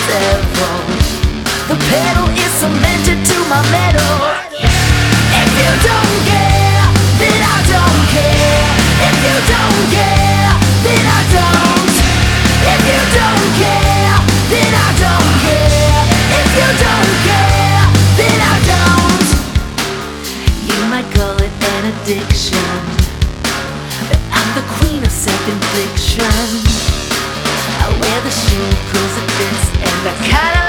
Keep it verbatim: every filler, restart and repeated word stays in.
several. The pedal is cemented to my metal. If you don't care, then I don't care. If you don't care, then I don't. If you don't care, then I don't care. If you don't care, then I don't. You might call it an addiction, but I'm the queen of self-infliction. I wear the shoe cause it fits, and I kinda